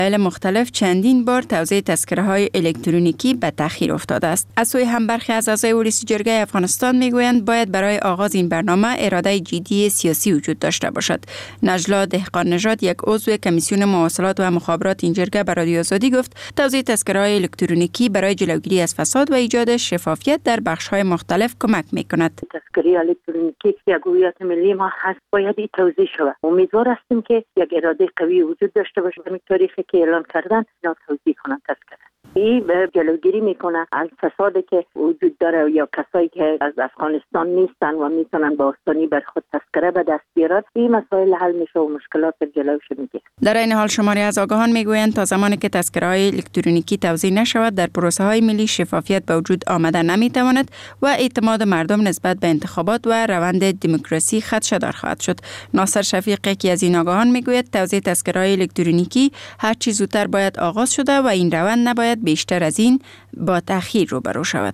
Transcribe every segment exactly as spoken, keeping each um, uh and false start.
مختلف چندین بار توزیع تذکره‌های الکترونیکی به تأخیر افتاده است. از سوی هم برخی از اعضای ولسی جرگه افغانستان میگویند باید برای آغاز این برنامه اراده جدی سیاسی وجود داشته باشد. نجلا دهقان نژاد، یک عضو کمیسیون مواصلات و مخابرات این جرگه، به رادیو آزادی گفت توزیع تذکره‌های الکترونیکی برای جلوگیری از فساد و ایجاد شفافیت در بخش‌های مختلف کمک می‌کند. تذکره الکترونیکی یک هویت ملی ما هست، باید این توزیع شود. امیدوار هستیم که یک اراده قوی وجود داشته باشه و تاریخی که اعلان کردن اینا توزیع کنند تذکره. این جلوگیری میکنه از فسادی که وجود داره یا کسایی که از افغانستان نیستن و میتونن با آسانی بر خود تذکره به دست بیارن. این مسائل حل میشه و مشکلات جلوش میگیره. در این حال شماری از آگاهان میگویند تا زمانی که تذکره‌های الکترونیکی توزیع نشود در پروسه های ملی شفافیت به وجود آمده نمیتواند و اعتماد مردم نسبت به انتخابات و روند دموکراسی خدشه‌دار خواهد شد. ناصر شفیق، یکی از این آگاهان، میگوید توزیع تذکره‌های الکترونیکی هر چه زودتر باید آغاز شده و این روند نباید بیشتر از این با تأخیر روبرو شود.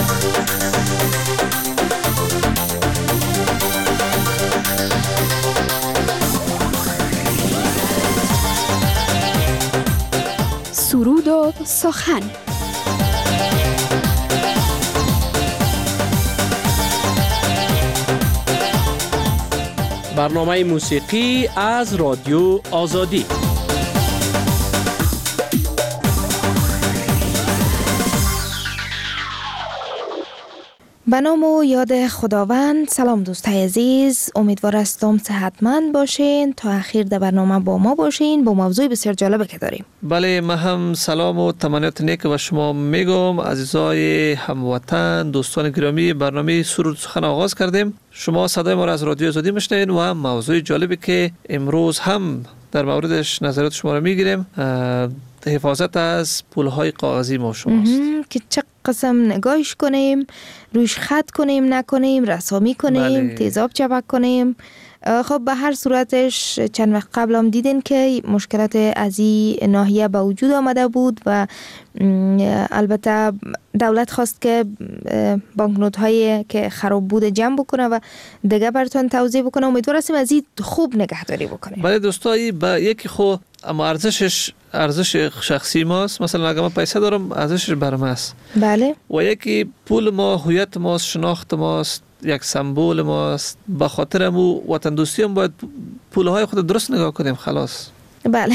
سرود و سخن. برنامه موسیقی از رادیو آزادی. به نام و یاد خداوند. سلام دوستای عزیز، امیدوار هستم صحتمند باشین. تا اخیر در برنامه با ما باشین با موضوع بسیار جالبی که داریم. بله، من هم سلام و تمنیات نیک و شما میگم. عزیزای هموطن، دوستان گرامی، برنامه سرود سخن آغاز کردیم. شما صدای ما را از رادیو آزادی میشنوید و موضوع جالبی که امروز هم در موردش نظرات شما را میگیریم حفاظت از پولهای کاغذی ما شماست که چه قسم نگاهش کنیم، روش خط کنیم نکنیم، رسامی کنیم، بله. تیزاب چپک کنیم. خب به هر صورتش چند وقت قبل هم دیدین که مشکلات از این ناحیه به وجود آمده بود و البته دولت خواست که بانکنوت هایی که خراب بوده جمع بکنه و دیگه براتون توزیع بکنه. امیدوار هستیم از این خوب نگهداری بکنیم. بله دوستایی، با یکی خو اما ارزشش ارزش شخصی ماست. مثلا اگه من پیسه دارم ارزشش برام است. بله. و یکی پول ما هویت ماست، شناخت ماست، یک سمبل ماست. به خاطر مو وطن دوستی هم باید پولهای خود درست نگاه کنیم. خلاص. بله.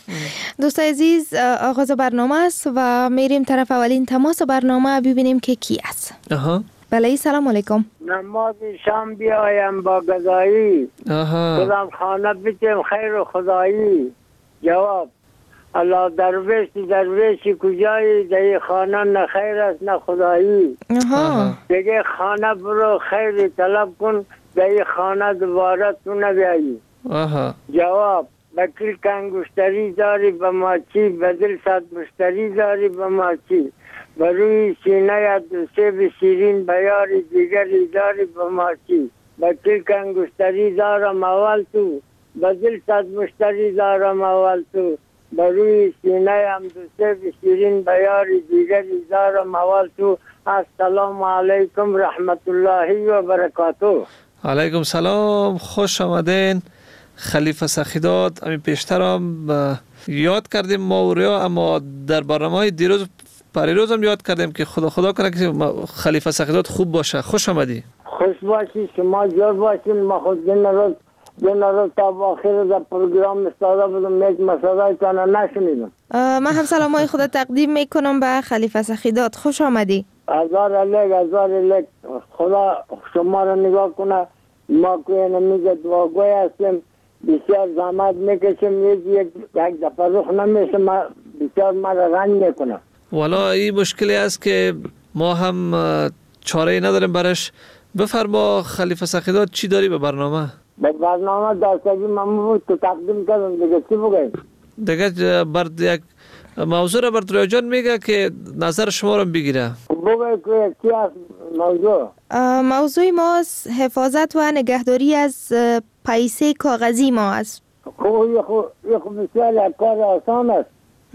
دوستای عزیز، آغاز برنامه است و میریم طرف اولین تماس برنامه ببینیم که کی است. آها. بله، سلام علیکم. نماز شام بیایم با غذایی. آها. خودم خانه بچم خیر و خدایی. جواب: الله درویشی درویشی کجایی، دیگه خانه نه خیر است نه خدایی. آها. دیگه خانه برو خیر طلب کن، دیگه خانه دوباره تو نبیایی. آها. جواب: بکیل که انگشتری داری به ما چی، بدل صد مشتری داری به ما چی، بروی سینه دوسه شیرین بیاری دیگری داری به ما چی، بکیل که انگشتری دارم اول تو، بدل صد مشتری دارم اول تو، بروی سینه هم دوسه شیرین بیاری دیگری دارم اول تو. السلام علیکم رحمت الله و برکاته. علیکم سلام، خوش آمدین خلیفه سخیداد. همین پیشتر هم یاد کردیم ماوریا، اما در برنامه های دیروز پریروز هم یاد کردیم که خدا خدا کنه که خلیفه سخیداد خوب باشه. خوش آمدی. خوش باشی، شما جور باشین. ما خود دن روز دن روز تا آخر در پروگرام استاده بودم، یک مسئله تانه نشنیدم. من هم سلامای خدا تقدیم میکنم به خلیفه سخیداد. خوش آمدی. هزار علیک هزار علیک. خدا شما را نگاه کنه. ما کوی نمیگه دعاگوی هستیم، بسیار زحمت میکشیم، یک یک دفعه روح نمیشه، ما بسیار ما را رنج میکنم. والا این مشکلی است که ما هم چاره نداریم برش. بفرما خلیفه سخیداد، چی داری به برنامه؟ به برنامه دستگی ممنون تو تقدیم کردم، دیگه چی بگیم؟ دیگه بر یک موضوع را بر جان میگه که نظر شما رو بگیره. بگوی که چی است موضوع؟ موضوع ما حفاظت و نگهداری از پیسه کاغذی ما است. خوب یه خوب یه خوب بسیار یک کار آسان است.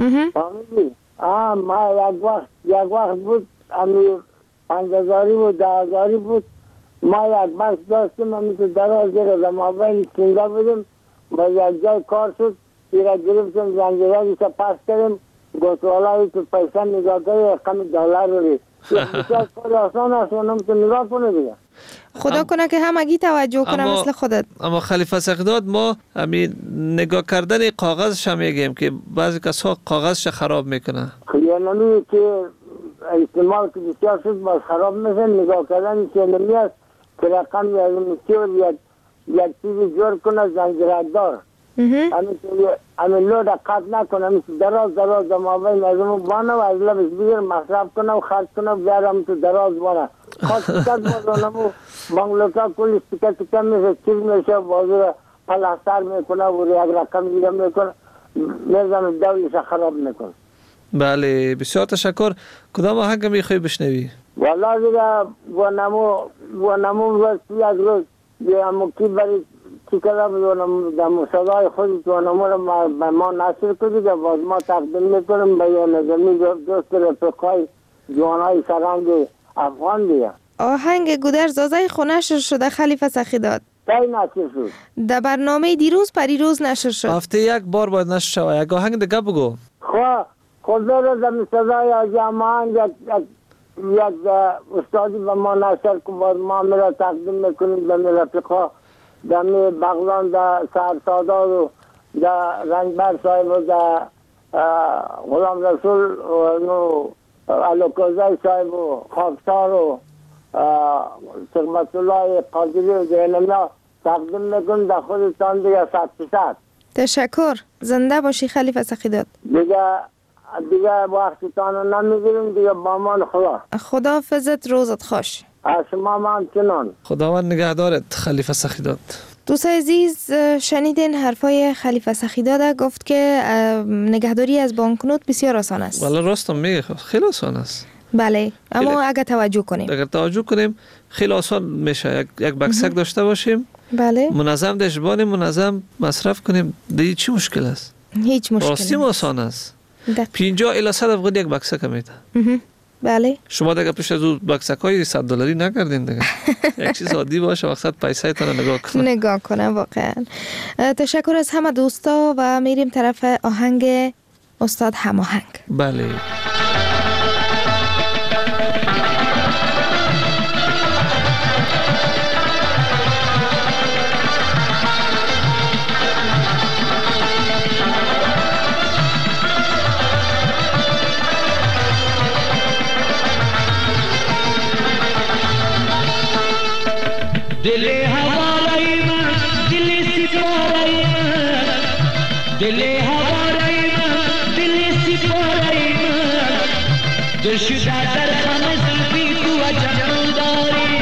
فهمیدی؟ آه ما یک وقت یک وقت بود امیر پنج هزاری بود ده هزاری بود، ما یک بخش داشتیم، همیشه دراز دیگه در مابین سینگا بودیم، با یک جای کار شد ایرا گرفتیم زنجیره دیسا پاس کردیم گفت والا تو پیسه نگاه کنی رقم دلار رو ری بسیار کار آسان است اونم تو نگاه کنه دیگه. خدا کنه که همگی توجه کنه مثل خودت. اما خلیفه سخیداد ما همین نگاه کردن کاغذش هم میگیم که بعضی کسا کاغذش خراب میکنه. خیانمی که استعمال که بسیار شد باز خراب میشه. نگاه کردن خیانمی است که رقم یا میسیور یا یک چیزی جور کنه زنجیردار همین لو دقت نکنه مثل دراز دراز دماغی نظمو بانه و از لبش بگیر مصرف کنه و خرد کنه و بیارم تو دراز بانه خواست سکت بازانمو بانگلوکا کلی سکت سکت میشه چیز میشه و بازو را پلاستر میکنه و یک رقم دیگه میکنه میزم دولش خراب میکنه. بله بسیار تشکر. کدام آهنگ میخوای بشنوی؟ والا دیگه بانمو بانمو وقتی یک روز بیامو کی بری چیکار می‌کنم در صدای خود تو نمور ما ما نشر کردی که باز ما تقدیم می‌کنیم به یه نظامی دوست رفقای جوانای سرنگ افغان دیگه. آهنگ گودر زازای خونه نشر شده خلیفه سخیداد. کی نشر شد؟ در برنامه دیروز پریروز نشر شد. هفته یک بار باید نشر شود. یک آهنگ دیگه بگو. خب خدا را در صدای جمعان یک یک استادی به ما نشر که باز ما میرا تقدیم می‌کنیم به رفقا دمی بغلان در سرسادار و در رنگبر صاحب و در غلام رسول و علوکوزای صاحب و خاکسار و سقمت الله قادری و زینمیا تقدیم میکن در خودتان دیگه صد فیصد. تشکر. زنده باشی خلیفه سخیداد. دیگه دیگه وقتتان رو نمیگیریم دیگه با من خدا. خدا حافظت روزت خوش. از شما من چنان. خداوند نگهدارت خلیفه سخیداد. دوستای عزیز شنیدین حرفای خلیفه سخیداد گفت که نگهداری از بانکنوت بسیار آسان است. والا راستم میگه خیلی آسان است. بله اما اگر توجه کنیم اگر توجه کنیم خیلی آسان میشه. یک یک بکسک داشته باشیم. بله منظم دشبان منظم مصرف کنیم دیگه چی مشکل است؟ هیچ مشکلی راستی آسان است. پنجاه الی صد افغان یک بکسک میده. بله شما دیگه پیش از اون بکسک های صد دلاری نکردین دیگه. یک چیز عادی باشه وقت پیسه تون نگاه کنه. نگاه کنه واقعا. تشکر از همه دوستا و میریم طرف آهنگ استاد هماهنگ. بله. दिल हवालाई में दिल सिपाही में दिल हवालाई में दिल सिपाही में दिलशुदा दर खाने जुल्फी तू अजनदारी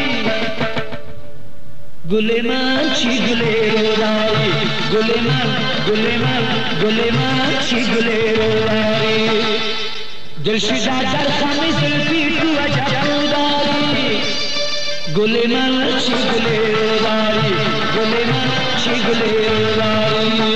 गुलेमान ची गुले रोदारी गुलेमान गुलेमान गुलेमान ची गुले रोदारी दिलशुदा दर खाने जुल्फी तू अजनदारी गुलेमान ची गुले रोदारी गुलेमान ची गुले रोदारी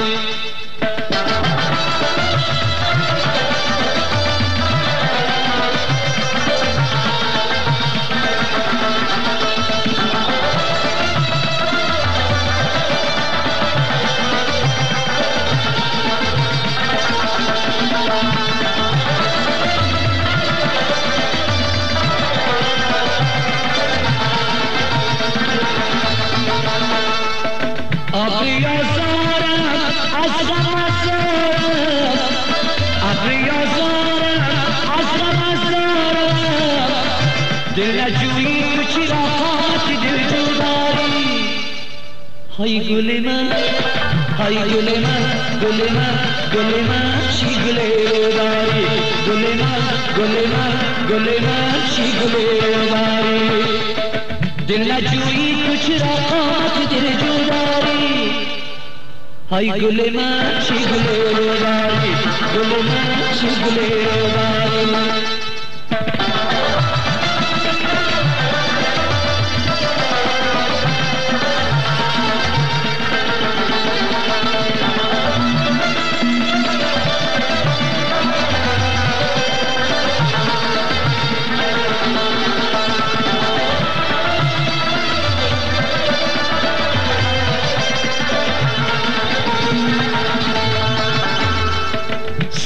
Hay guleman, hay guleman, guleman, guleman, she guledari. Guleman, guleman, guleman, she guledari. Dil na jui kuch raqat dil judari. Hay guleman, she guledari. Guleman, she guledari.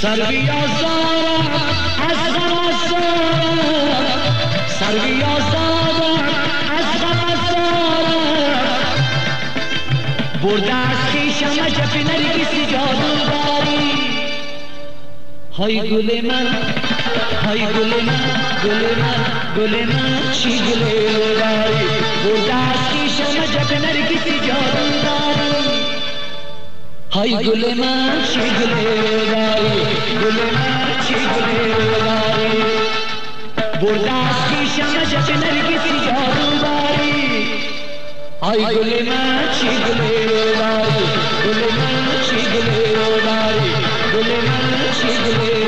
سر بیازارم از غم ازارم سر بیازارم از غم ازارم برده از خیشم عجب نرگس جادوگاری های گل من های گل من گل من گل من چی گل داری برده از خیشم عجب نرگس جادوگاری های گل من چی گل داری گل من چی گل داری برده از خیشم عجب نرگس جادوگاری های گل من چی گل داری گل من چی گل داری گل من چی گل داری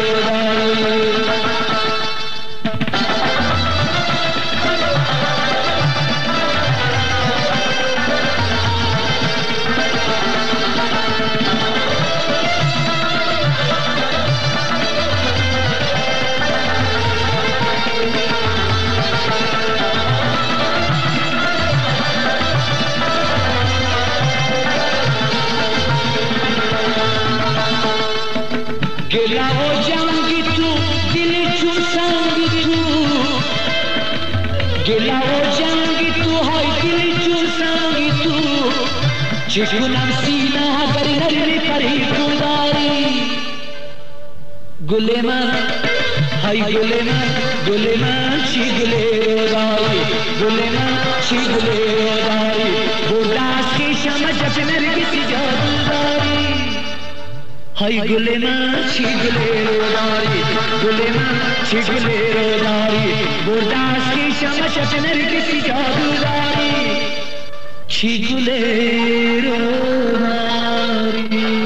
گلا و جنگی تو دل چون سنگی تو گلا و جنگی تو های دل چون سنگی تو چکنم سینه بر نرمی پری تو داری گل من های گل من گل من چی گل داری گل من چی گل داری برده از خیشم عجب نرگسی جادو داری های گل من چی گل داری گل من چی گل داری برده از خیشم عجب نرگسی جادو داری چی گل داری.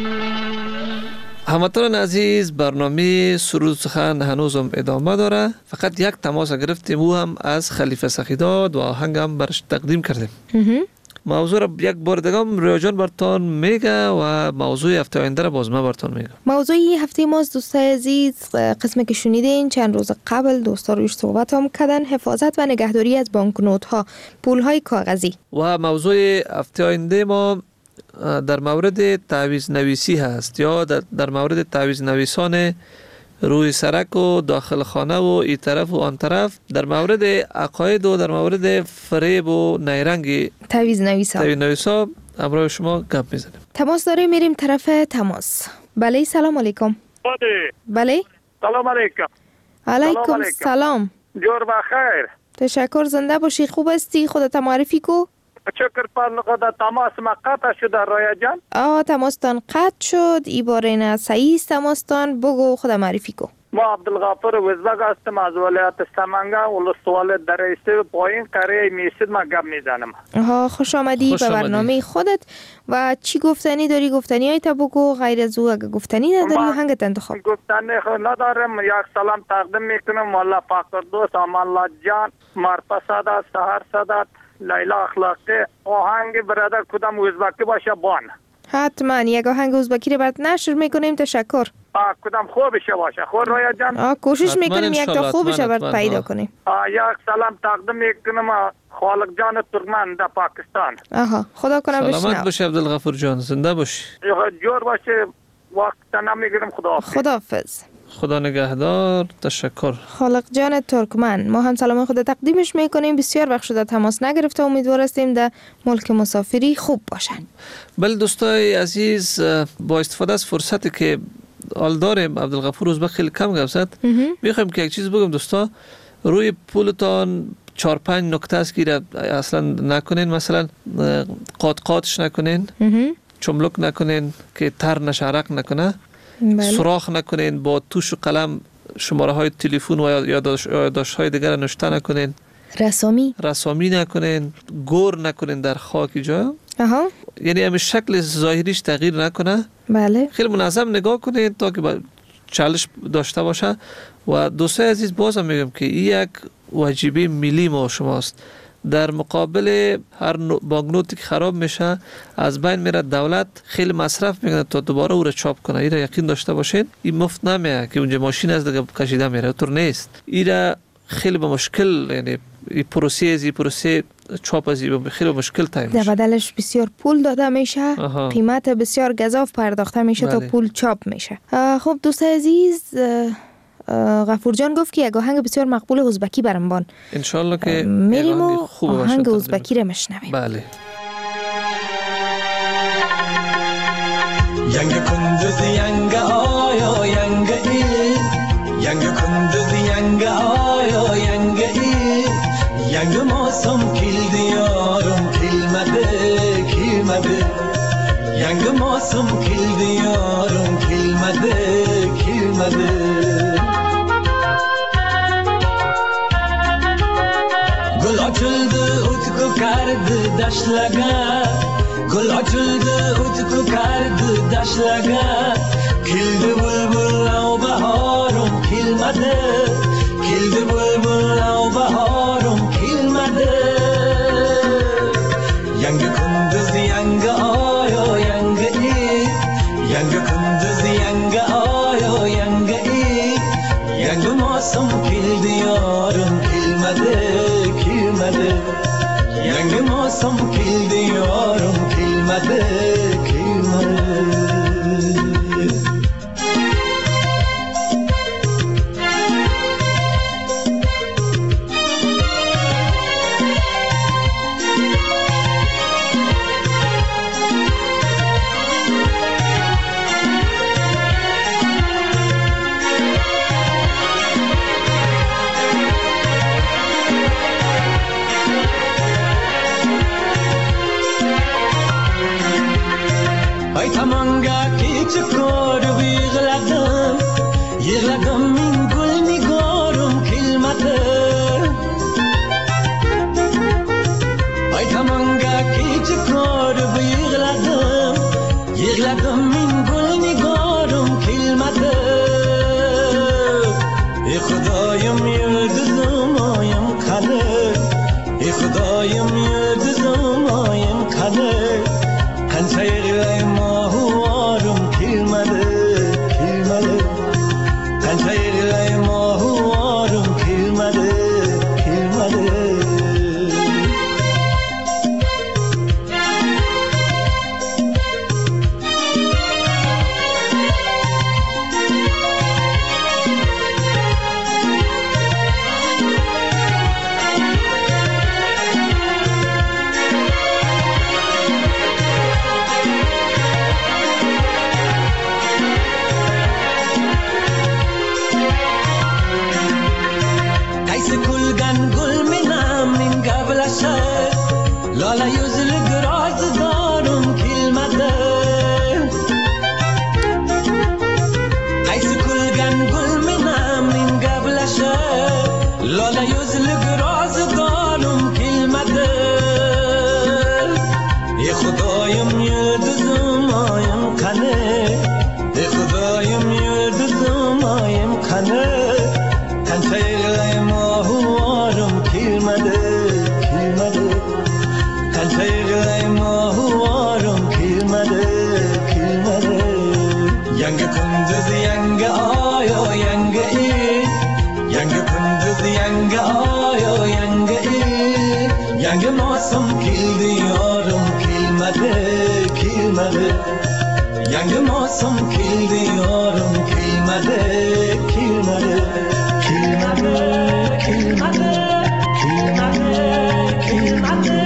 هموطنان عزیز، برنامه سرود سخن هنوزم ادامه داره. فقط یک تماس گرفتیم، او هم از خلیفه سخیداد و آهنگ هم برش تقدیم کردیم. موضوع را یک بار دیگه رویا جان برتان میگه و موضوع هفته آینده را باز ما برتان میگه. موضوع هفته ماست دوستای عزیز، قسمی که شنیدین چند روز قبل دوستا روش صحبت هم کردن، حفاظت و نگهداری از بانکنوت ها، پول های کاغذی. و موضوع هفته آینده ما در مورد تعویض نویسی هست، یا در, در مورد تعویض نویسان روی سرک و داخل خانه و این طرف و آن طرف، در مورد عقاید و در مورد فریب و نیرنگ تعویض نویسا تعویض نویسا امروز شما گپ میزنیم. تماس داریم، میریم طرف تماس. بله سلام علیکم. بله سلام علیکم. علیکم سلام. جور بخیر. تشکر، زنده باشی. خوب هستی؟ خودت معرفی کو. شکر پر خدا. تماس ما قطع شد رویا جان. آه تماستان قطع شد. ای باره نه صحیح تماستان بگو، خدا معرفی کو. ما عبدالغفور وزبگ هستم از ولایت سمنگا، ولسوالی دریسته پایین قریه میسید. ما گپ میزنم. آها خوش آمدی خوش به برنامه خودت. و چی گفتنی داری؟ گفتنی های تا بگو، غیر از او اگه گفتنی نداری هنگت انتخاب. گفتنی خود ندارم. یک سلام تقدیم میکنم والله فقر دوست امان الله جان، مرپا سادت، سهر سادت، لیلا اخلاقی. آهنگ برادر کدام ازبکی باشه بان. حتما یک آهنگ ازبکی رو برات نشر میکنیم. تشکر. آه کدام خوبشه باشه. خود رویا جان. آه کوشش میکنیم یک تا خوبشه برات پیدا کنیم. آه یک سلام تقدیم میکنم خالق جان ترکمن در پاکستان. آها خدا کنه بشنو. سلامت باشه عبدالغفور جان، زنده باشی. جور باشه. وقت نمیگیرم. خداحافظ. خداحافظ. خدا نگهدار. تشکر. خالق جان ترکمن، ما هم سلام خود تقدیمش میکنیم. بسیار وقت شده تماس نگرفته، امیدوار هستیم در ملک مسافری خوب باشن. بله دوستای عزیز، با استفاده از فرصتی که حال داریم، عبدالغفور ازبک خیلی کم گپ زد، میخوایم که یک چیز بگم دوستا. روی پولتان چهار پنج نکته است که اصلا نکنین، مثلا قات قاتش نکنین، چملک نکنین که تر نشارق نکنه، بله. سوراخ نکنین، با توش و قلم شماره های تلفن و یادداشت های دیگر نوشته نکنین، رسامی رسامی نکنین، گور نکنین در خاک جا. اها. یعنی همین شکل ظاهریش تغییر نکنه. بله. خیلی منظم نگاه کنین تا که چالش داشته باشه. و دوستای عزیز بازم میگم که این یک واجبه ملی ما شماست. در مقابل هر بانکنوتی که خراب میشه از بین میره، دولت خیلی مصرف میکنه تا دوباره او را چاپ کنه. این را یقین داشته باشین، این مفت نمیه که اونجا ماشین از دیگه کشیده میره، اونطور نیست. این را خیلی با مشکل، یعنی این پروسه از این پروسه چاپ از این خیلی مشکل تایم در میشه. بدلش بسیار پول داده میشه. آها. قیمت بسیار گزاف پرداخته میشه بله. تا پول چاپ میشه. خب دوست عزیز، غفور جان گفت که یک آهنگ بسیار مقبول ازبکی برامبان. انشالله که میریم و خوب آهنگ ازبکی رو میشنویم. بله. Yanga kunduz yanga oyo yanga i Yanga kunduz yanga oyo yanga i Yanga mosam kildi yarum kilmade kilmade Yanga mosam kildi yarum kilmade kilmade Gul açıldı utku kardı dashlaga Gul açıldı utku kardı dashlaga Kildi bulbul av baharum kilmadi Kildi bulbul av baharum kilmadi Yangi kunduz yangi oyo yangi i Yangi kunduz yangi oyo yangi i Yangi mosam kildi yorum kilmadi kilmadi Yangi mosam kildi yorum kilmadi kilmadi Çıkıyor yığladım, yığladım min gül mi görüm kilmedi Ay tamanga ki çıkıyor yığladım, yığladım min gül mi görüm kilmedi Ey Xudayım yıldızım ayım kanı Ey Xudayım yıldızım ayım kanı Kança yığlayım ahuvarım kilmedi, kilmedi Kança yığlayım ahuvarım kilmedi, kilmedi Lala yüzlü biraz darım kilmedi Kaysı kulgan gül minam min gablaşa Lala yüzlü biraz darım kilmedi Ey Xudayım yıldızım ayım kanı Ey Xudayım yıldızım ayım kanı Kança yığlayım ahuvarım kilmedi kilmedi Kança yığlayım ahuvarım kilmedi kilmedi Yangi kunduz yangi oyo yangi i Yangi kunduz yangi oyo yangi i Yangi mosam kildi yorum kilmedi kilmedi Yangi mosam kildi yorum kilmedi kilmedi Kilmedi kilmedi kilmedi kilmedi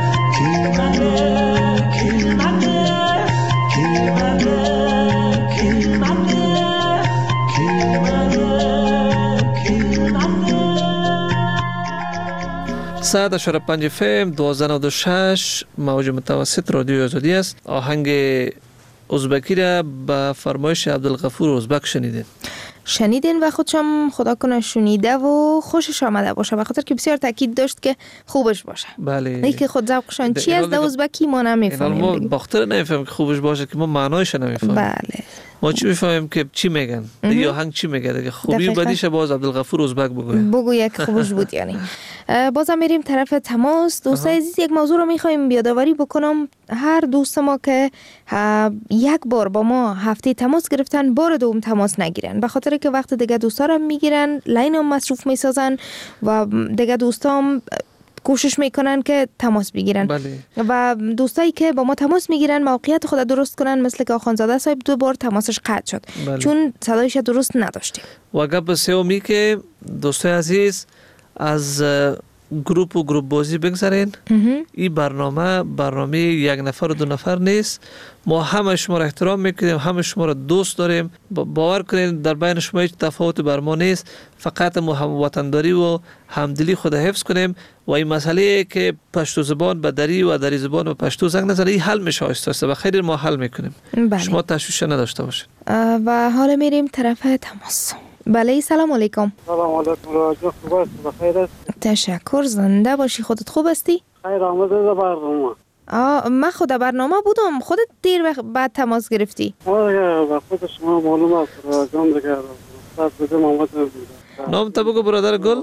صد اشاره پنج فم دوازده نود و شش موج متوسط رادیو آزادی است. آهنگ ازبکی را به فرمایش عبدالغفور ازبک شنیدین. شنیدین و خودشم خدا کنه شنیده و خوشش آمده باشه، به خاطر که بسیار تاکید داشت که خوبش باشه. بله. ای که خود ذوقشان چی است در ازبکی ما نمیفهمیم. ما باختر نمیفهمیم که خوبش باشه که ما معنایش نمیفهمیم. بله. ما چی میفهمیم که چی میگن؟ دیگه آهنگ چی میگه؟ دیگه خوبی و بدیش باز عبدالغفور ازبک بگوید. بگوید که خوبش بود یعنی. بازم میریم طرف تماس. دوستای عزیز یک موضوع رو میخوایم یادآوری بکنم. هر دوست ما که یک بار با ما هفته تماس گرفتن بار دوم تماس نگیرن، به خاطر که وقت دیگه دوستا رو میگیرن، لاین هم مصروف میسازن و دیگه دوستا هم کوشش میکنن که تماس بگیرن. بله. و دوستایی که با ما تماس میگیرن موقعیت خود درست کنن، مثل که آخوندزاده صاحب دو بار تماسش قطع شد. بله. چون صدایش درست نداشتیم. و گپ سومی که دوستای عزیز از گروپ و گروپ بازی بگذارین. این برنامه برنامه یک نفر و دو نفر نیست. ما همه شما را احترام میکنیم، همه شما را دوست داریم. باور کنید در بین شما هیچ تفاوت بر ما نیست. فقط ما هم وطنداری و همدلی خود حفظ کنیم و این مسئله که پشتو زبان به دری و دری زبان و پشتو زنگ نزنه این حل میشه آهسته به خیر ما حل میکنیم. بله. شما تشویش نداشته باشید. و حالا میریم طرف تماس. بله سلام علیکم. سلام علیکم راجع خوب است بخیر است. تشکر، زنده باشی. خودت خوب هستی؟ خیر آمده در برنامه. آه من خود برنامه بودم. خودت دیر وقت بعد تماس گرفتی. آره با خود شما معلوم است راجع دیگه صد بده محمد نام تو بگو برادر گل.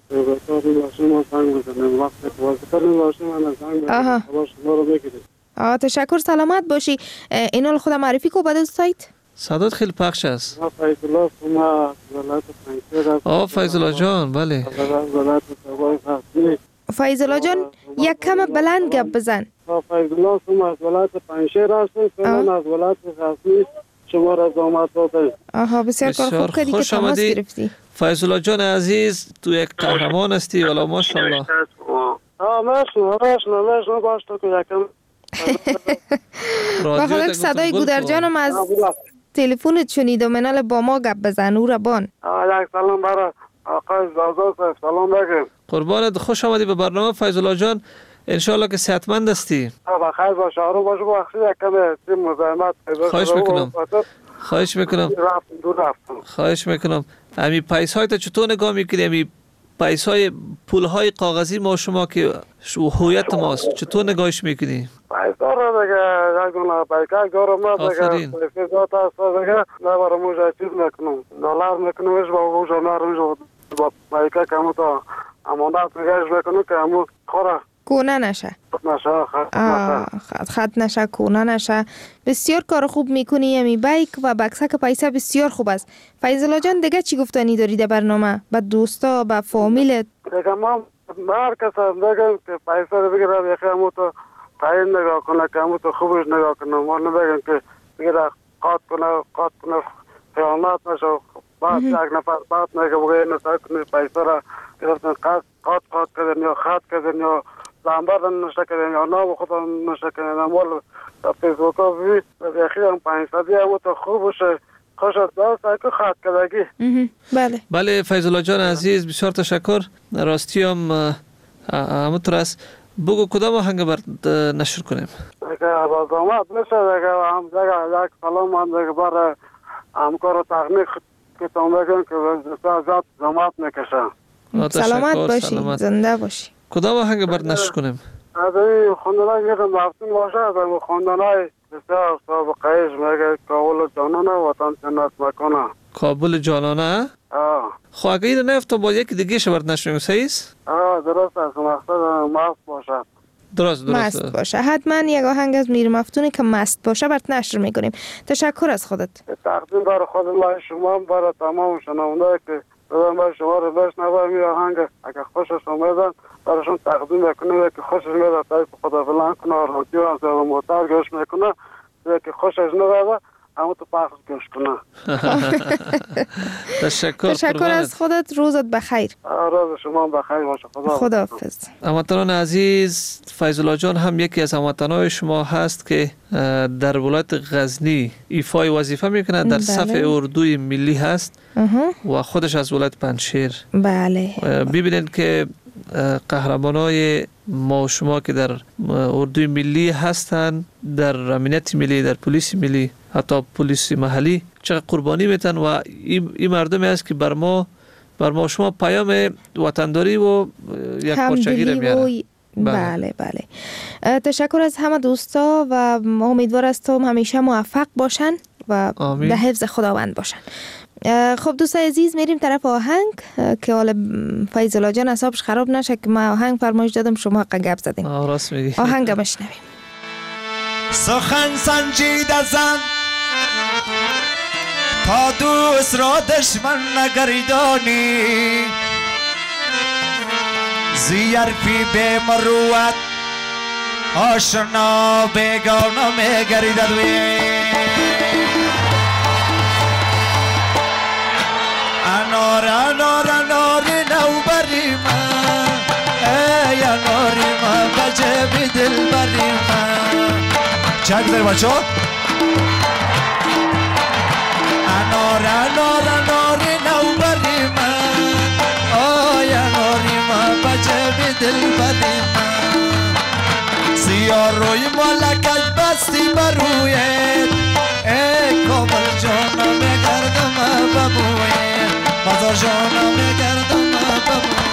آها. آه تشکر، سلامت باشی. اینو خود معرفی کو بعد سایت. صدات خیلی پخش است. فیض الله سوما ولایت پنجشیر. آه فیض الله جان بله. ولایت سوابق. فیض الله جان یک کم بلند گپ بزن. آه فیض الله سوما از ولایت پنجشیر هستم. من از ولایت غزنی شما را دعوت دادم. آها بسیار کار خوب کردی که تماس گرفتی. فیض الله جان عزیز تو یک قهرمان هستی والا ماشاءالله. آه مرسی مرسی مرسی باش تو که یکم. و حالا صدای گودر جانم از تلفنت شنیدم، منال با ما گپ بزن او را بان. یک سلام برای آقای زازا صاحب سلام بگیم. قربانت، خوش آمدی به برنامه فیض الله جان. انشالله که صحتمند هستی. بخیر باشه. آروم باشه. بخشی یک کم مزاحمت. خواهش میکنم. خواهش میکنم. دور رفتم. خواهش میکنم. امی پیس‌های تو چطور نگاه میکنی؟ امی پیس‌های پول‌های کاغذی ما شما که هویت ماست چطور نگاهش میکنی؟ پیسا را دیگه یک دونه پیکک دارم ما دیگه پیسه ذات است دیگه نه برای موجه چیز میکنم دلار میکنمش با موجه نرمش با پیکک همو تا امانت نگهش میکنم که همو خوره کونه نشه. نشه خط نشه. خط نشه کونه نشه. بسیار کار خوب میکنی. امی بایک و بکسک پیسه بسیار خوب است. فیض الله جان دیگه چی گفتنی داری در برنامه؟ با دوستا با فامیلت؟ دیگه ما هر کس هم دیگه که پیسه رو بگیره یکی همو تا تعیین نگاه کنه که همو تا خوبش نگاه کنه. ما نبگیم که بگیره قاط کنه قاط کنه خیانت نشه. بعد یک نفر بعد نگه بگه نسا کنه پیسه را گرفتن قاط قاط قاط کردن یا خط کردن یا زنبار نشه کردن یا نام خود نشه کردن. اموال در فیسبوک ها بی یکی هم پنج صدی همو تا خوب باشه خوش است دست که خط کردگی. بله بله فیض الله جان عزیز بسیار تشکر. راستی هم همونطور است. بگو کدام آهنگ بر نشر کنیم؟ دیگه با زحمت نشه دیگه هم دیگه یک سلام هم دیگه برای همکار تکنیک که تام بگم که زیاد زحمت نکشه. سلامت باشی. زنده باشی. کدام آهنگ بر نشر کنیم؟ از این خوندنهای میگم بافتون باشه از این خوندنهای بسیار سابقه ایش میگه کابل جانانه وطن جنت مکنه. کابل جانانه؟ آه. خب اگه این نفتم با یکی دیگه شبرد نشریم سعیست؟ آه درست است. مقصد مست باشه. درست درست مست باشه. حتما یک آهنگ از میر مفتونی که مست باشه برات نشر میکنیم. تشکر از خودت. تقدیم برای خود الله شما برای تمام شنونده که دادم برای شما رو بشنوه می آهنگ اگه خوشش اومدن برایشون تقدیم میکنه که خوشش میاد تایپ خدا بلند کنه رادیو از موتر گوش میکنه که خوشش نمیاد اما تو پخش گوش کنه. تشکر. تشکر از خودت. روزت بخیر. روز شما بخیر باشه. خدا خداحافظ. هموطنان عزیز فیض الله جان هم یکی از هموطنان شما هست که در ولایت غزنی ایفای وظیفه میکنه. در صف اردوی ملی هست و خودش از ولایت پنجشیر. بله. ببینید که قهرمانای ما و شما که در اردوی ملی هستن، در امنیت ملی، در پلیس ملی، حتی پلیس محلی چقدر قربانی میتن و این مردمی است که بر ما بر ما شما پیام وطنداری و یک پارچگی رو میارن. بله بله. تشکر از همه دوستا و امیدوار هستم همیشه موفق باشن و در حفظ خداوند باشن. خب دوستای عزیز میریم طرف آهنگ که حالا فیض الله جان حسابش خراب نشه که ما آهنگ فرمایش دادم شما حق گپ زدیم. راست میگی. آهنگ بشنویم. سخن سنجیده زن تا دوست را دشمن نگردانی زیرفی به مروت آشنا بیگانه میگریدد وی انار انار انار نوبری من ای اناری من بجب دل بری من چند داری بچه ها؟ انار انار انار نوبری من آی اناری من بجب دل بری من سیاه روی ملکش بستی برویت ای کامل جانا میگردم ببویت بازار جانا میگردم ببویت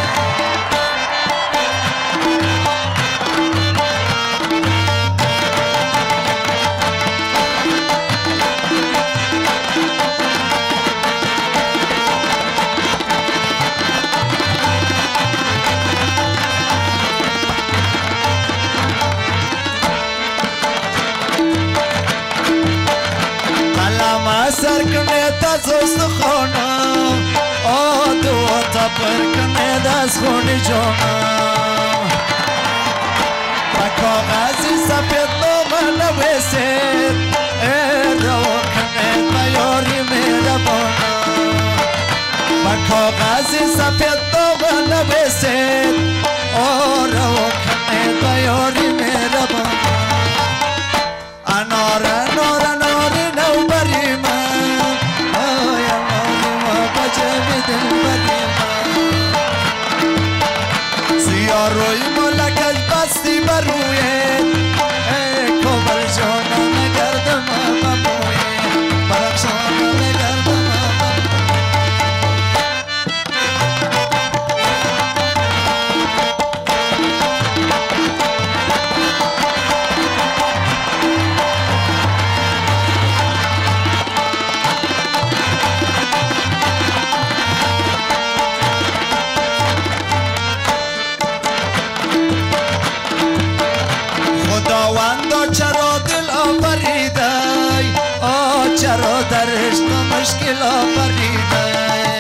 سر کنه دست استخوانه آدو تا پر کنه دست خونی جانه و کاغذی سفید نامه نویسید رو کنه بیاری میره بانه و کاغذی سفید نامه نویسید رو کنه بیاری میره بانه انار انار انار نو بری من آی اناری ما بجب دل بری من سیاه روی ملکش بستی برویت ای کبر جانا نگردم ببویت برخشانا نگردم خداوندا چرا دل آفریده آه چرا در عشق مشکل آفریده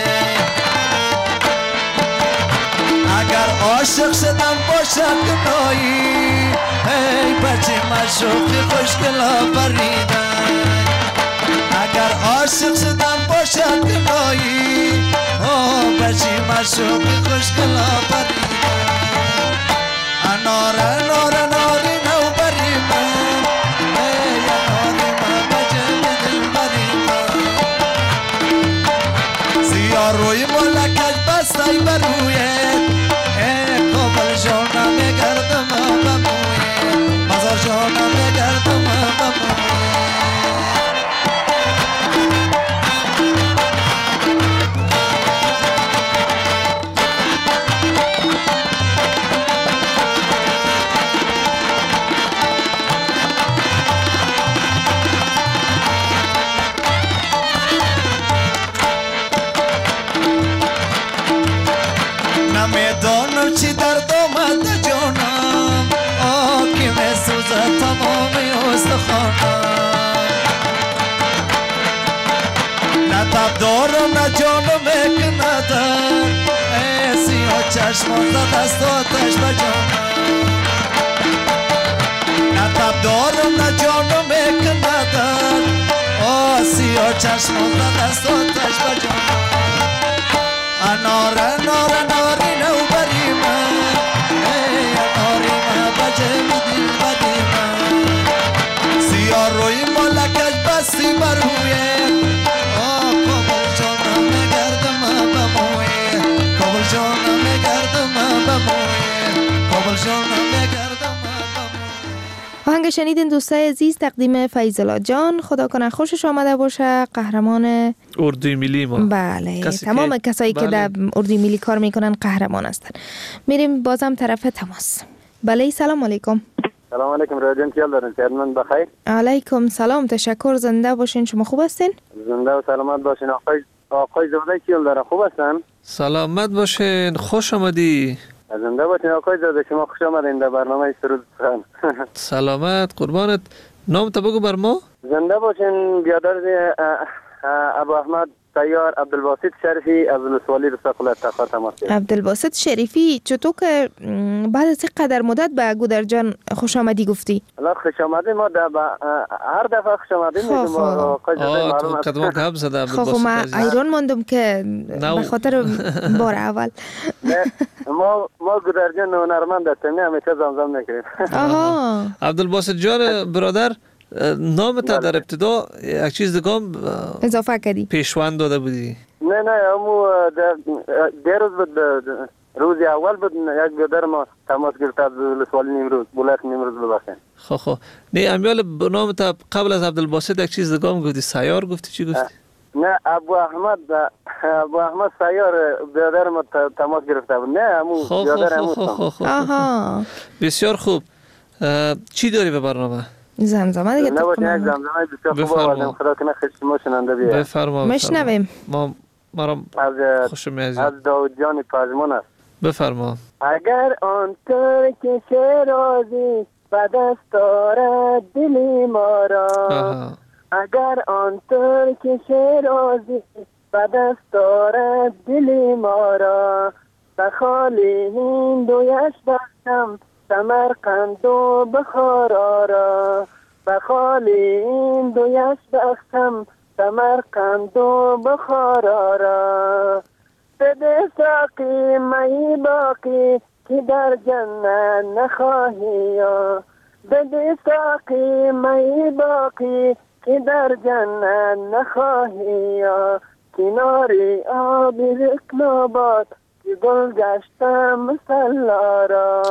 اگر عاشق شدن باشد گناهی ای بچه مشوقی خوشگل آفریده اگر عاشق شدن باشد گناهی آه بچه مشوقی خوشگل آفریده انار انار انار نو بری من ای اناری من بجب دل بری من سیاه روی ملکش بستی برویت ای کامل جانا میگردم ببویت مزار جانا میگردم ببویت نمیدانم چی درد آمد جانم آه که میسوزه تمام استخوانم نه تب دارم نه جانم میکنه در ای سیاه چشمان زد است آتش به جانم نه تب دارم نه جانم میکنه در آه سیاه چشمان زد است آتش به جانم انار انار انار نو بری من ای اناری من بجب دل بری من سیاه روی ملکش بستی برویت آه کابل جانا میگردم ببویت کابل جانا میگردم ببویت کابل جانا میگردم آهنگ شنیدین دوستای عزیز تقدیم فیض‌الله جان. خدا کنه خوشش آمده باشه. قهرمان اردوی ملی ما. بله تمام که... کسایی بله. که در اردوی ملی کار میکنن قهرمان هستن. میریم بازم طرف تماس. بله سلام علیکم. سلام علیکم رادیو کیال دارین سیدمن بخیر. علیکم سلام تشکر. زنده باشین. شما خوب هستین؟ زنده و سلامت باشین. آقای آقای زاده کیال داره خوب هستن؟ سلامت باشین. خوش آمدی. زنده باشین آقای زاده شما خوش آمدین در برنامه سرود سخن. سلامت قربانت. نام تو بگو بر ما. زنده باشین بیادر ابو احمد سیار عبدالباسط شریفی از ولسوالی رستاق ولایت تخار تماس گرفتم. عبدالباسط شریفی، چطور که بعد از قدر مدت به گودرجان خوش آمدی گفتی؟ الله خوش آمدید. ما در هر دفعه خوش آمدید میگیم. ما قدم گپ زده عبدالباسط. خب من ایران ماندم که به خاطر بار اول ما ما گودرجان هنرمند هستیم، همیشه زمزم نکنیم. آها عبدالباسط جان برادر، نام تا در ابتدا یک چیز دیگه اضافه کردی، پیشوند داده بودی؟ نه نه امو در روز بود، روز اول بود یک برادر ما تماس گرفت از ولسوالی نیمروز، ولایت نیمروز ببخشید. خب خب نه امیال نام تا قبل از عبدالباسط یک چیز دیگه هم گفتی، سیار گفتی، چی گفتی؟ نه ابو احمد، ابو احمد سیار برادر ما تماس گرفته بود. نه امو برادر امو. خب خب آها بسیار خوب. چی داری به برنامه؟ زمزمه دیگه نه باشه، یک زمزمه بسیار خوب آوردم، خدا کنه خیلی ما شنونده بیاد. بفرما. مشنویم. ما ما از خوشم میاد. از داود جان پژمان است. بفرما. اگر آن طور که شرازی به دست دارد دل ما را، اگر آن طور که شرازی به دست دارد دل ما را، بخالی هندویش بختم سمرقند و بخارا را، بخالی هندویش بختم سمرقند و بخارا را، بده ساقی می باقی که در جنت نخواهی، بده ساقی می باقی که در جنت نخواهی، کناری آب رکناباد که گل گشتم مسلا را،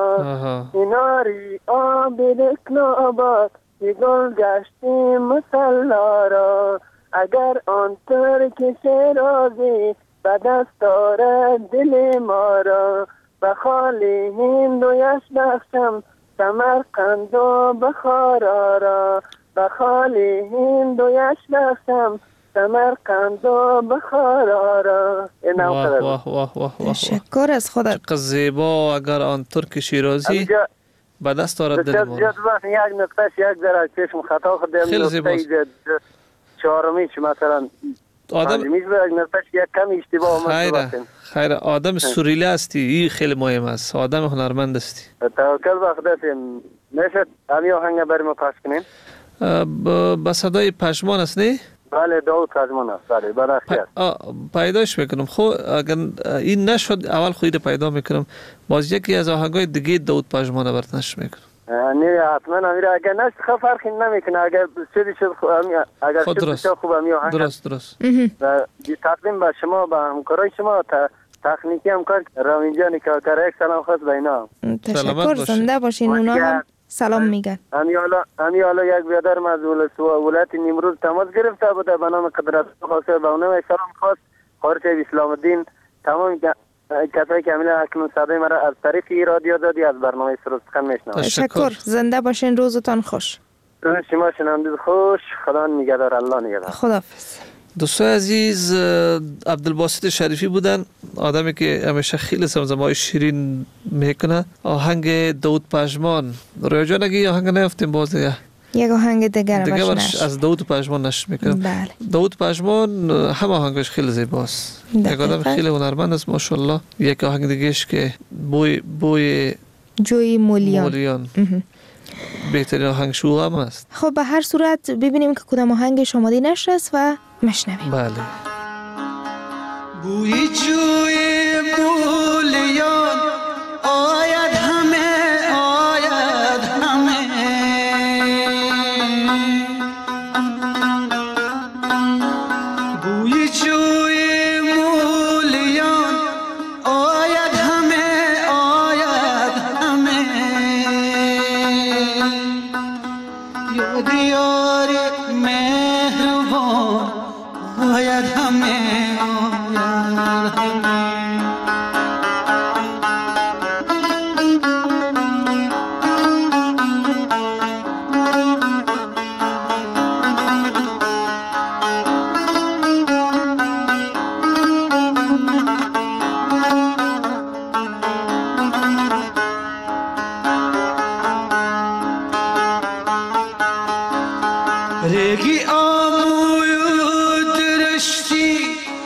کناری آب رکناباد که گل گشتم مسلا را، اگر آن طور که شرازی به دست دارد دل ما را، بخالی هندویش بخشم سمرقند و بخارا را، بخالی هندویش بخشم سمرقند و بخارا را. واه واه واه واه. شکر از خودت. چقدر زیبا. اگر آن ترک شیرازی به دست دارد دل ما را. یک نقطهش یک ذره چشم خطا خودم. خیلی زیباست. چهارمیش مثلا آدم میز به نقطهش یک کمی اشتباه خیره خیره آدم سوریلی هستی، این خیلی مهم است. آدم هنرمند هستی. توکل به خدا. میشه همین آهنگ برای ما پخش کنین؟ با صدای پشمان است نه؟ بله داود پشمان است. بله برخیار پیداش میکنم. خب اگر این نشد اول خود پیدا میکنم، باز یکی از آهنگای دیگه داود پشمان برات نشر میکنم. نه حتما امیر، اگر نشد خب فرقی نمیکنه، اگر شدی شد خوب، اگر شد خوب امیر آهنگ درست درست. و تقدیم به شما، به همکارای شما، تکنیکی همکار رامین جانی که کار یک سلام خاص به اینا. تشکر، زنده باشین. اونا هم سلام میگن. امی حالا امی حالا یک برادر از ولایت نیمروز تماس گرفته بوده به نام قدرت خاصه، به اونم سلام خاص خارج اسلام الدین. تمام کسایی که امیل اکنون صدای مرا از طریق رادیو دادی از برنامه سروز سخن میشنوند. تشکر، زنده باشین، روزتان خوش. روز شما شنونده خوش، خدا نگهدار، الله نگهدار. خداحافظ. دوستای عزیز، عبدالباسط شریفی بودن، آدمی که همیشه خیلی زمزمه‌های شیرین میکنه. آهنگ داود پژمان. رویا جان اگه آهنگ نیافتیم باز دیگه یک آهنگ دیگر دیگه برش از داود پژمان نشر میکنم. بله. داود پژمان هم آهنگش خیلی زیباست. یک آدم خیلی هنرمند است ماشاءالله. یک آهنگ دیگهش که بوی بوی جوی مولیان, مولیان. بهترین آهنگ شو هم است. خب به هر صورت ببینیم که کدام آهنگش آماده نشر است و مشنویم. بله. بوی جوی مولیان آید همه آید همه، بوی جوی مولیان آید همه آید همه، یاد یاری مهربان آید همه آید همه. رگی آموی و درشتی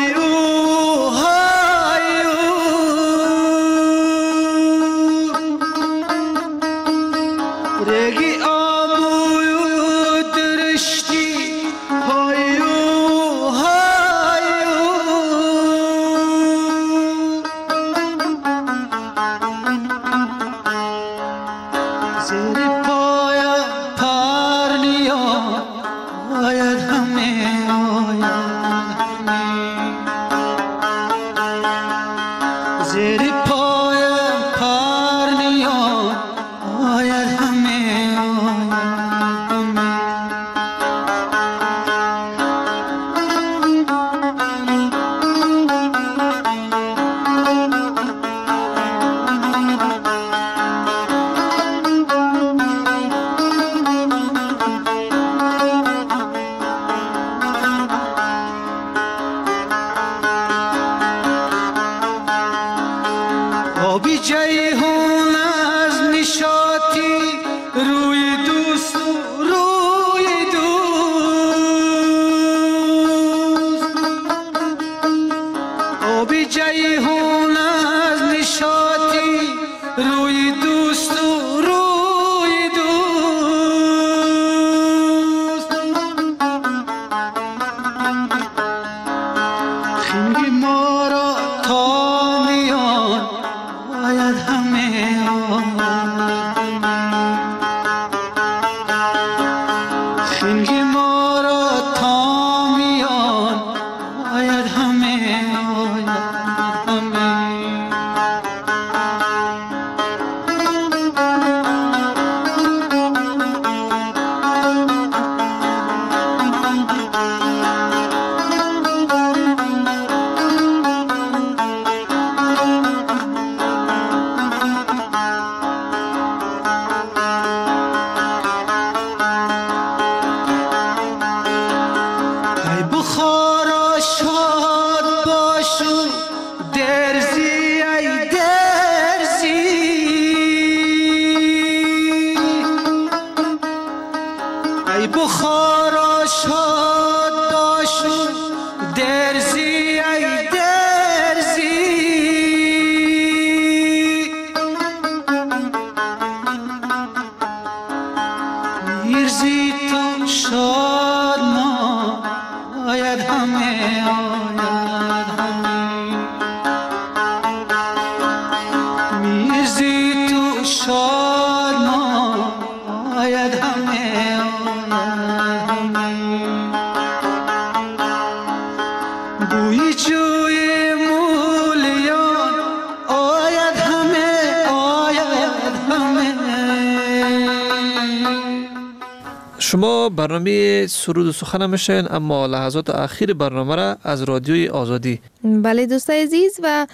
شما برنامه سرود و سخن میشین، اما لحظات اخیر برنامه را از رادیوی آزادی. بله دوستای عزیز، و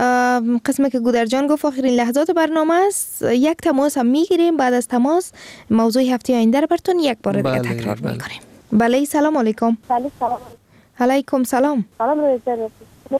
قسمی که گودر جان گفت آخرین لحظات برنامه است. یک تماس هم میگیریم، بعد از تماس موضوع هفته آینده را براتون یک بار دیگه بله، تکرار بله. میکنیم. بله سلام علیکم. بله سلام علیکم سلام. سلام علیکم.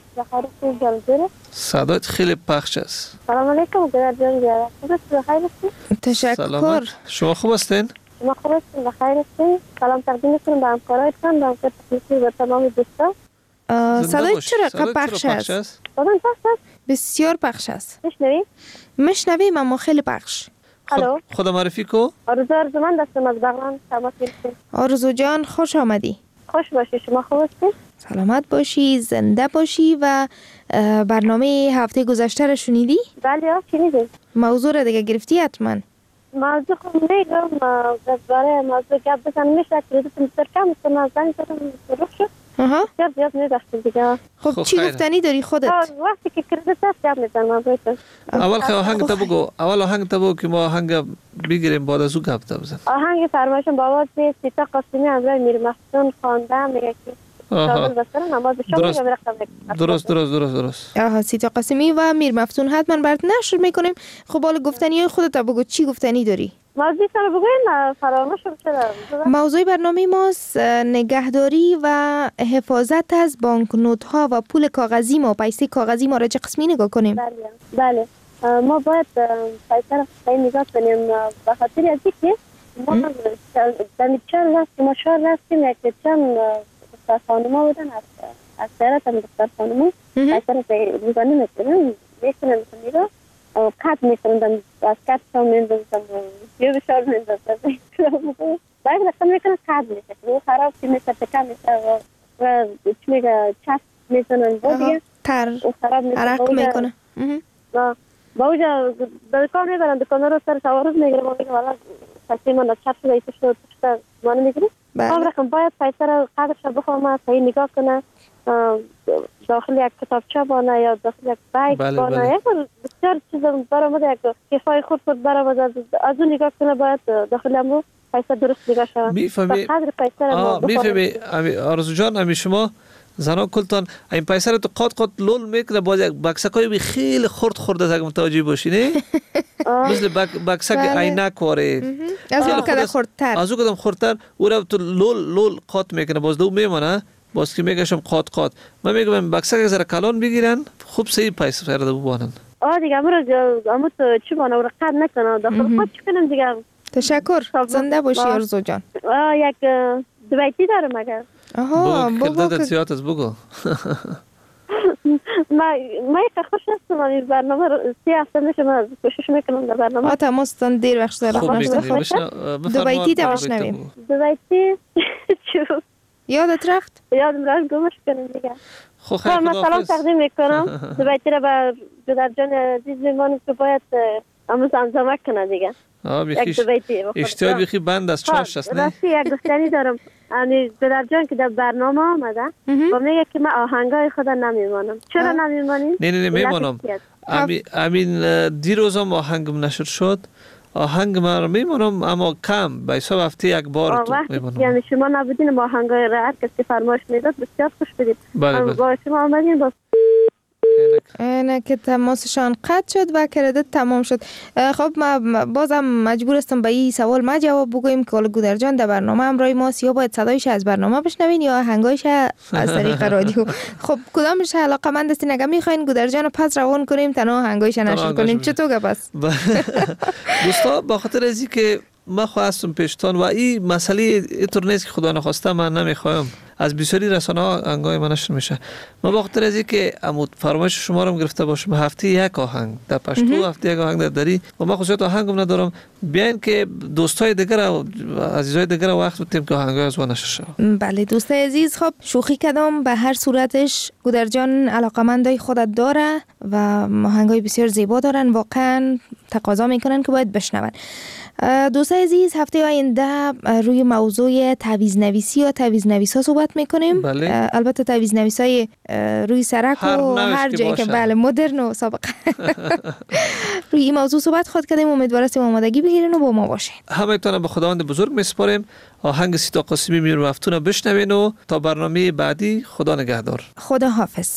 صدات خیلی پخش است. سلام علیکم گودر جان. بخیر هستید؟ تشکر. سلامت. شما خوب هستین؟ ما خوب هستیم، بخیر هستیم. سلام تقدیم میکنم به همکارایتان، به همکار تکنیکی و تمام دوستان. صدای چرا پخش است؟ صدای پخش است؟ بسیار پخش است. میشنوی؟ میشنویم اما خیلی پخش. الو. خود معرفی کو. آرزو آرزومند هستم از بغلان. تماس گرفتیم. آرزو جان خوش آمدی. خوش باشی. شما خوب هستید؟ سلامت باشی، زنده باشی. و برنامه هفته گذشته را شنیدی؟ بله شنیدیم. موضوع را دیگه گرفتی حتما؟ موضوع خب میگم درباره موضوع گپ بزن میشه کردیت مستر کم است. من زنگ زدم روش شد. آها. زیاد زیاد نداشتم دیگه. خب چی گفتنی داری خودت؟ وقتی که کردیت است گپ میزنم بهتون. اول که آهنگ تا بگو، اول آهنگ تا بگو که ما آهنگ بگیریم، بعد از او گپ تا بزن. آهنگ فرمایشم با آواز سیتا قاسمی همراه میر محسن خوانده میگه که درست درست درست درست درست آها سیتا قاسمی و میر مفتون حتما برات نشر میکنیم. خب حالا گفتنی های خودت بگو، چی گفتنی داری؟ موضوع سر بگوین فراموشم شده. موضوع برنامه ماست نگهداری و حفاظت از بانکنوت ها و پول کاغذی ما، پیسه کاغذی ما را چه قسمی نگاه کنیم؟ بله بله ما باید پیسه را خیلی نگاه کنیم به خاطر از اینکه ما در چند رفتیم ما شهر رفتیم یک چند خانوما بودن از اکثرت هم دختر خانمو اکثرت روزانه میکنن میکنن میرا قط میکنن از قط هم میندازن یه بشار میندازن باید رقم میکنن قط میشه رو خراب که میشه تکم میشه و چی میگه چسب میزنن با دیگه تر خراب عرق میکنه با اوجا دکان میبرن دکان رو سر سوارز میگیره ما میگه والا تاکسی من چپ شده ایتش رو پشت من میگیره هم رقم باید پیسه رو قدرش رو بخوام صحیح نگاه کنه داخل یک کتابچه بانه یا داخل یک بیگ بانه یک بسیار چیز برامده یک کیفای خود خود برامده از اون نگاه کنه باید داخل امرو پیسه درست نگاه شود میفهمی میفهمی آرزو جان همی شما زنا کلتان این پیسه رو تو قط قط لول میکنه باز یک بکسکای بی خیلی خرد خورده تا متوجه باشی نه مثل بکسک عینک واره از اون کدام خردتر از اون کدام خردتر او رو تو لول لول قط میکنه باز دو میمونه باز که میگشم قط قط من میگم بکسک زره کلان بگیرن خوب سه پیسه فردا ببانن آه دیگه امروز امو تو چی بانه و رقم نکنه داخل خود چی کنم دیگه تشکر زنده باشی آرزو جان آه یک دویتی دارم اگر آها بابا کلده سیات از بگو ما ما یک خوش هستم این برنامه سی هفته میشه من کوشش میکنم در برنامه آه تماستان دیر وقت داره دویتی تا بشنویم دویتی چو یادت رفت؟ یادم رفت گمش کنم دیگه خب خیلی من سلام تقدیم میکنم دویتی را به جدر جان عزیز میمانم که باید امروز زمزمه کنه دیگه آه بیخیش اشتیای بیخی بند از چاش هست نه؟ راستی یک گفتنی دارم یعنی جدر جان که در برنامه آمده و میگه که من آهنگای خدا نمیمانم چرا نمیمانیم؟ نه نه نه میمانم امین دیروز هم آهنگم نشد شد آهنگ من میمانم اما کم به حساب هفته یک بار تو میمانم یعنی شما نبودین با آهنگای را هر کسی فرمایش میداد بسیار خوش بدید با شما آمدین با اینه که تماسشان قطع شد و کردت تمام شد. خب ما بازم مجبور هستم به این سوال ما جواب بگویم که گودر جان در برنامه همراه ماست یا باید صدایش از برنامه بشنوین یا آهنگایش از طریق رادیو. خب کدامش علاقه‌مند هستین؟ اگه میخواین گودر جان پس روان کنیم تنها آهنگایش نشر کنیم چطور پس؟ دوستا با خاطر ازی که ما خواستم پیشتان و این مسئله اینطور نیست که خدا نخواسته من نمیخوایم از بسیاری رسانه ها انگای من نشر میشه. ما با خاطر از این که امود فرمایش شما رو گرفته باشم هفته یک آهنگ در پشتو هفته یک آهنگ در دری و ما خصوصیت آهنگم ندارم بیاین که دوستای دیگر و عزیزای دیگر وقت بدیم که آهنگای از نشر شود. بله دوستای عزیز خب شوخی کردم به هر صورتش گودر جان علاقمندای خودت داره و آهنگای بسیار زیبا دارن واقعا تقاضا میکنن که باید بشنون. دوستای عزیز هفته آینده روی موضوع تعویض نویسی یا تعویض نویس ها صحبت میکنیم. بله. البته تعویض نویس های روی سرک و هر جایی که بله مدرن و سابقه روی این موضوع صحبت خود کردیم. امیدوار هستیم آمادگی بگیرین و با ما باشین. همتون به خداوند بزرگ میسپاریم. آهنگ سیتا قاسمی میر و افتون بشنوین و تا برنامه بعدی خدا نگهدار. خدا حافظ.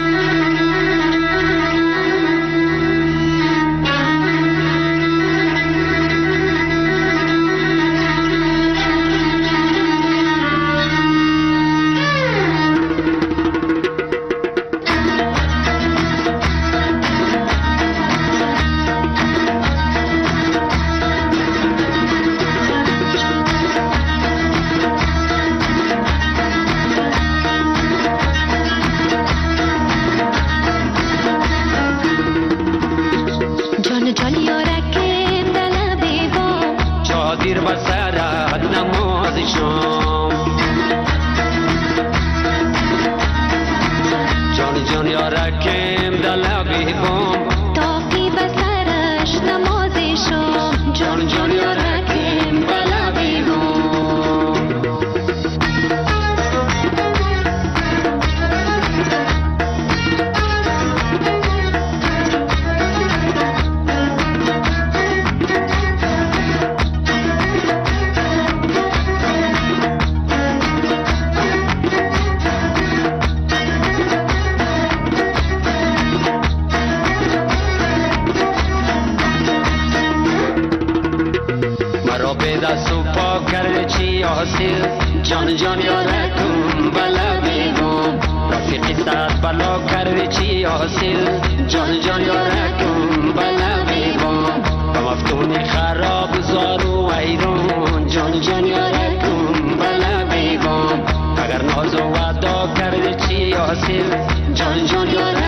جان جان یارکم بلا بیگم رفیقی ساعت بلا کرده چی حاصل جان جان یارکم بلا بیگم و مفتونی خراب زارو ویرون جان جان یارکم بلا بیگم اگر ناز و وعدا کرده چی حاصل جان جان یار